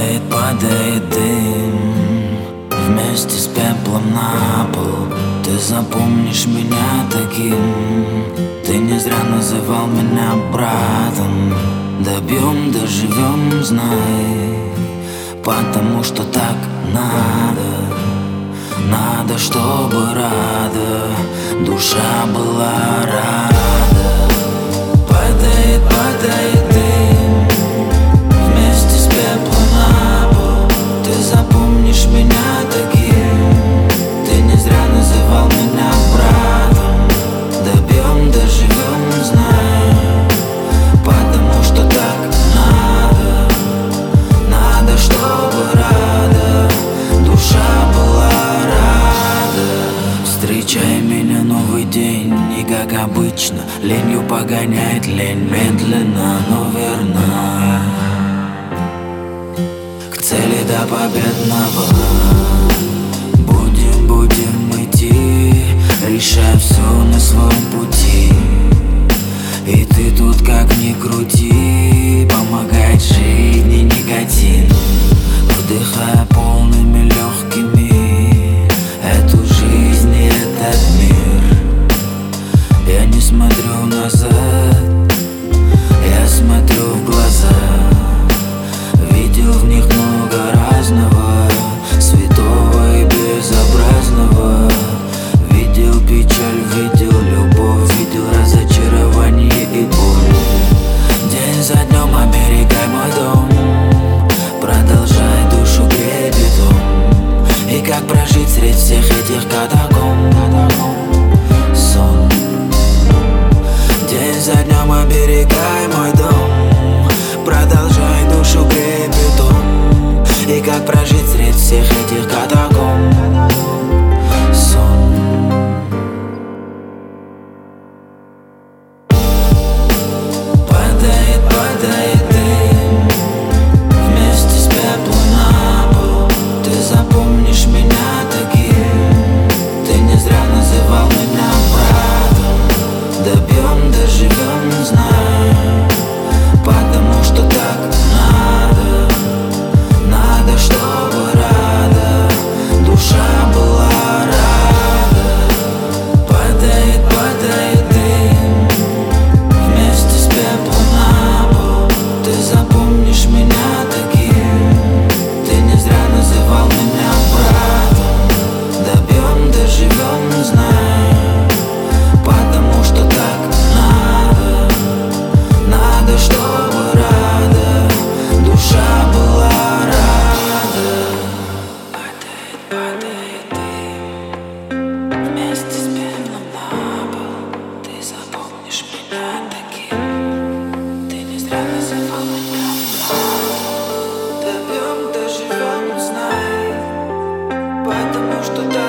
Падает дым вместе с пеплом на пол. Ты запомнишь меня таким. Ты не зря называл меня братом. Добьем, доживем, знай, потому что так надо. Надо, чтобы рада душа была рада. Падает, падает дым вместе с пеплом на пол. Ты запомнишь меня таким. Ты не зря называл меня братом. Добьем, доживем, знай, потому что так надо. Надо, чтобы рада душа была рада. Встречай меня новый день, и как обычно ленью погоняет лень. Медленно, но верно к цели до победного. Будем идти, решая все на своем пути. И ты тут как ни крути, помогает жизни никотин. Вдыхая полными легкими эту жизнь и этот мир. Я не смотрю назад, я смотрю в глаза. Видел в них много разного, святого и безобразного. Видел печаль, видел любовь, видел разочарование и боль. День за днем оберегай мой дом, продолжай душу греть бетон. И как прожить среди всех этих катакомб? Сон. День за днем оберегай мой дом, продолжай душу греть бетон. И как прожить среди всех этих катакомб? Сон. Падает, падает дым вместе с пеплом на пол. Ты запомнишь меня таким. Ты не зря называл меня братом. Добьем, доживем, знай, потому что так надо. Надо, чтобы рада душа была рада. Падает, падает дым вместе с пеплом на пол. Ты запомнишь меня таким. Ты не зря называл меня братом. Добьем, доживем, знай, потому что так надо. Надо, чтобы рада душа была рада. Падает, падает дым вместе с пеплом на пол. Ты запомнишь меня таким. Ты не зря называл меня братом. Добьем, доживем, знай, потому что так